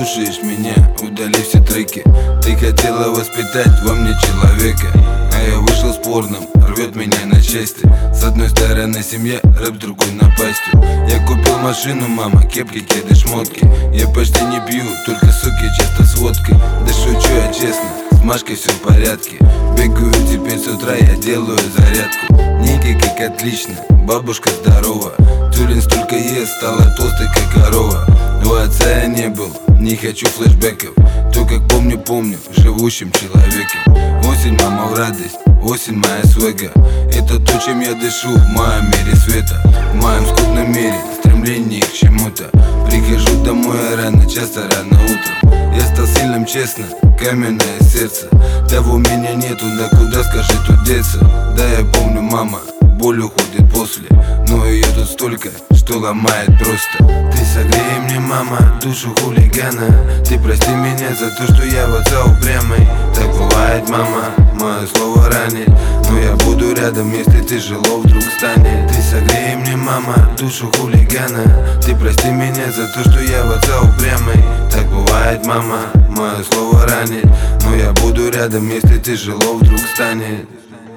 слушаешь меня, удали все треки. Ты хотела воспитать во мне человека, а я вышел спорным, рвет меня на части. С одной стороны семья, рэп, с другой напастью. Я купил машину, мама, кепки, кеды, шмотки. Я почти не пью, только соки, часто с водкой. Да шучу я честно, с Машкой все в порядке. Бегаю теперь с утра, я делаю зарядку. Ники как отлично, бабушка здорова. Тюлин столько ест, стала толстой как корова. У отца я не был, не хочу флешбеков. То как помню, живущим человеком. Осень, мама, в радость, осень моя свега. Это то, чем я дышу в моем мире света. В моем скудном мире стремление к чему-то. Прихожу домой рано, часто рано утром. Я стал сильным, честно, каменное сердце. Того меня нету, да куда, скажи, тут деться. Да, я помню, мама, боль уходит после, но ее тут столько, что ломает просто. Ты согрей мне, мама, душу хулигана. Ты прости меня за то, что я в отца упрямый. Так бывает, мама, мое слово ранит, но я буду рядом, если тяжело вдруг станет. Ты согрей мне, мама, душу хулигана. Ты прости меня за то, что я в отца упрямый. Так бывает, мама, мое слово ранит, но я буду рядом, если тяжело вдруг станет.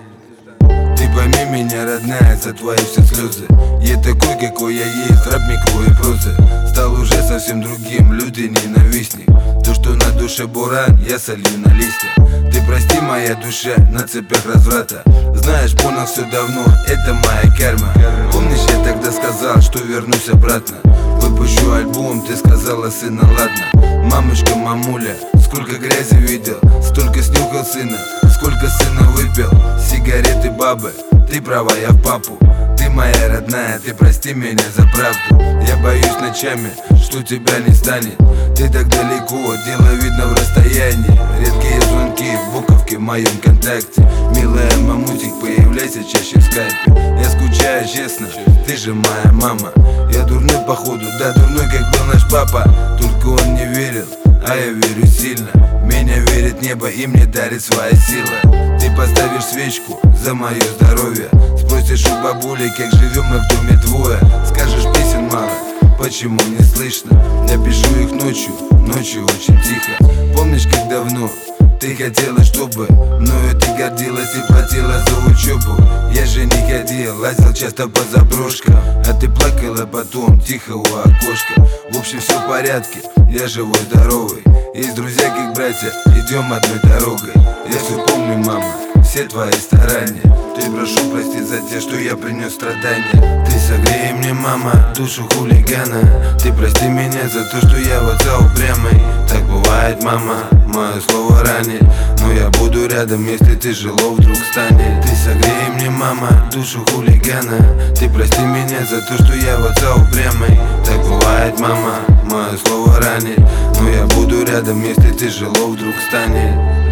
Ты пойми меня, родная, за твои все слезы. Я такой, какой я есть, рэп, микро и прозы. Стал уже совсем другим, люди ненавистник. То, что на душе буран, я солью на листья. Ты прости, моя душа на цепях разврата. Знаешь, понял все давно, это моя карма. Помнишь, я тогда сказал, что вернусь обратно. Выпущу альбом, ты сказала, сына, ладно. Мамочка, мамуля, сколько грязи видел, столько снюхал сына, сколько сына выпил. Сигареты, бабы, ты права, я в папу. Ты моя родная, ты прости меня за правду. Я боюсь ночами, что тебя не станет. Ты так далеко, дело видно в расстоянии. Редкие звонки, буковки в моем контакте. Милая мамутик, появляйся чаще в скайпе. Я скучаю, честно, ты же моя мама. Я дурной походу, да дурной, как был наш папа. Только он не верил, а я верю сильно. Меня верит небо и мне дарит свои силы. Ты поставишь свечку за мое здоровье. Спросишь у бабули, как живем мы в доме двое. Скажешь, песен мало, почему не слышно? Я пишу их ночью, ночью очень тихо. Помнишь, как давно ты хотела, чтобы мною ты гордилась и платила за учебу? Я же не ходил, лазил часто по заброшкам, а ты плакала потом тихо у окошка. В общем, все в порядке, я живой, здоровый. Есть друзья, как братья, идем одной дорогой. Я все помню, мама, все твои старания. Ты прошу простить за те, что я принес страдания. Ты согрей мне, мама, душу хулигана. Ты прости меня за то, что я в отца упрямый. Так бывает, мама, мое слово ранит, но я буду рядом, если тяжело вдруг станет. Ты согрей мне, мама, душу хулигана. Ты прости меня за то, что я в отца упрямый. Так бывает, мама, мое слово ранит, но я буду рядом, если тяжело вдруг станет.